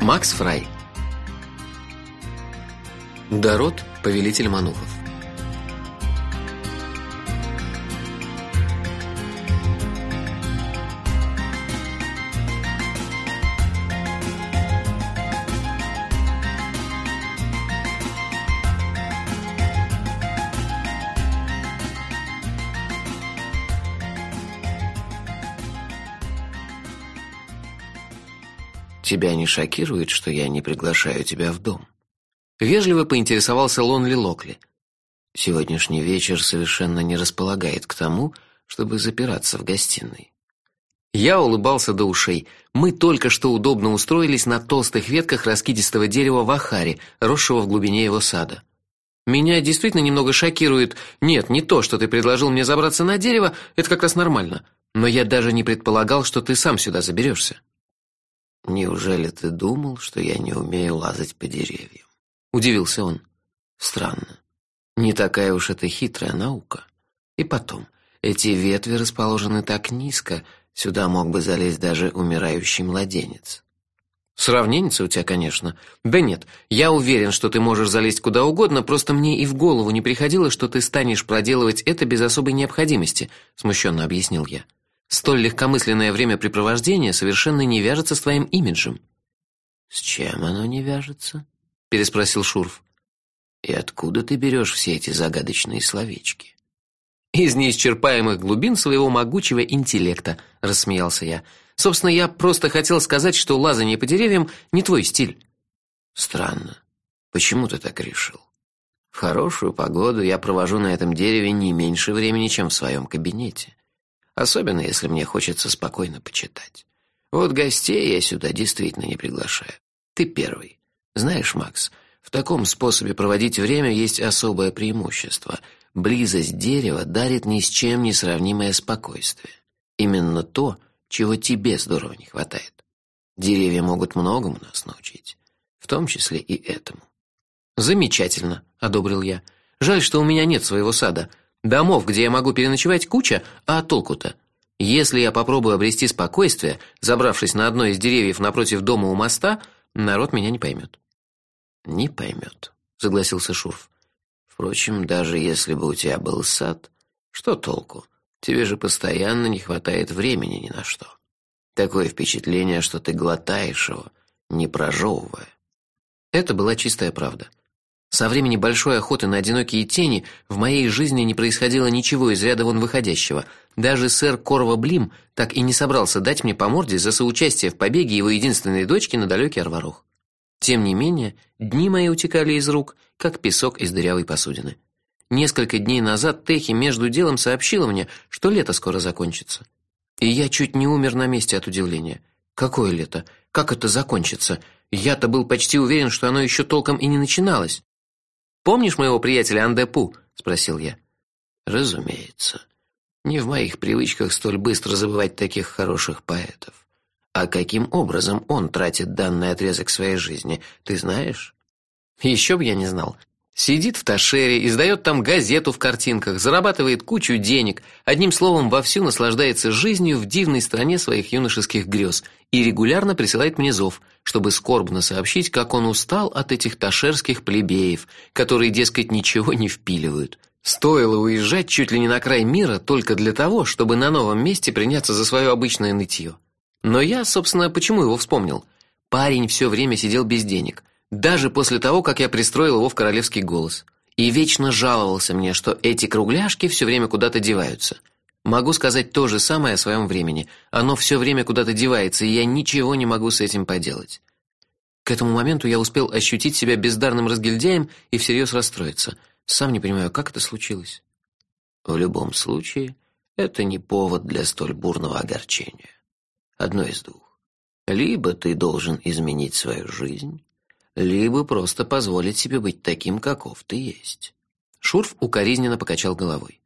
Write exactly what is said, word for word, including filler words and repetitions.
Макс Фрай. Дарот, повелитель манухов. «Тебя не шокирует, что я не приглашаю тебя в дом?» Вежливо поинтересовался Лонли Локли. «Сегодняшний вечер совершенно не располагает к тому, чтобы запираться в гостиной». Я улыбался до ушей. Мы только что удобно устроились на толстых ветках раскидистого дерева вахари, росшего в глубине его сада. Меня действительно немного шокирует. Нет, не то, что ты предложил мне забраться на дерево, это как раз нормально. Но я даже не предполагал, что ты сам сюда заберешься. «Неужели ты думал, что я не умею лазать по деревьям?» — удивился он. «Странно. Не такая уж это хитрая наука. И потом, эти ветви расположены так низко, сюда мог бы залезть даже умирающий младенец». «Сравненец у тебя, конечно. Да нет, я уверен, что ты можешь залезть куда угодно, просто мне и в голову не приходило, что ты станешь проделывать это без особой необходимости», — смущенно объяснил я. «Столь легкомысленное времяпрепровождение совершенно не вяжется с твоим имиджем». «С чем оно не вяжется?» — переспросил Шурф. «И откуда ты берешь все эти загадочные словечки?» «Из неисчерпаемых глубин своего могучего интеллекта», — рассмеялся я. «Собственно, я просто хотел сказать, что лазание по деревьям не твой стиль». «Странно. Почему ты так решил? В хорошую погоду я провожу на этом дереве не меньше времени, чем в своем кабинете. Особенно, если мне хочется спокойно почитать. Вот гостей я сюда действительно не приглашаю. Ты первый. Знаешь, Макс, в таком способе проводить время есть особое преимущество. Близость дерева дарит ни с чем не сравнимое спокойствие. Именно то, чего тебе здорово не хватает. Деревья могут многому нас научить, в том числе и этому». «Замечательно», — одобрил я. «Жаль, что у меня нет своего сада. Домов, где я могу переночевать, куча, а толку-то? Если я попробую обрести спокойствие, забравшись на одно из деревьев напротив дома у моста, народ меня не поймет». «Не поймет», — согласился Шурф. «Впрочем, даже если бы у тебя был сад, что толку? Тебе же постоянно не хватает времени ни на что. Такое впечатление, что ты глотаешь его, не прожевывая». Это была чистая правда. Со времени большой охоты на одинокие тени в моей жизни не происходило ничего из ряда вон выходящего. Даже сэр Корва Блим так и не собрался дать мне по морде за соучастие в побеге его единственной дочки на далекий Арварох. Тем не менее, дни мои утекали из рук, как песок из дырявой посудины. Несколько дней назад Техи между делом сообщила мне, что лето скоро закончится. И я чуть не умер на месте от удивления. Какое лето? Как это закончится? Я-то был почти уверен, что оно еще толком и не начиналось. «Помнишь моего приятеля Андепу?» – спросил я. «Разумеется. Не в моих привычках столь быстро забывать таких хороших поэтов. А каким образом он тратит данный отрезок своей жизни, ты знаешь?» «Еще б я не знал. Сидит в Ташере, издает там газету в картинках, зарабатывает кучу денег, одним словом, вовсю наслаждается жизнью в дивной стране своих юношеских грез и регулярно присылает мне зов, чтобы скорбно сообщить, как он устал от этих ташерских плебеев, которые, дескать, ничего не впиливают. Стоило уезжать чуть ли не на край мира только для того, чтобы на новом месте приняться за свое обычное нытье. Но я, собственно, почему его вспомнил? Парень все время сидел без денег, даже после того, как я пристроил его в королевский голос, и вечно жаловался мне, что эти кругляшки все время куда-то деваются. Могу сказать то же самое о своем времени. Оно все время куда-то девается, и я ничего не могу с этим поделать. К этому моменту я успел ощутить себя бездарным разгильдяем и всерьез расстроиться. Сам не понимаю, как это случилось. В любом случае, это не повод для столь бурного огорчения. Одно из двух. Либо ты должен изменить свою жизнь, либо просто позволить себе быть таким, каков ты есть. Шурф укоризненно покачал головой.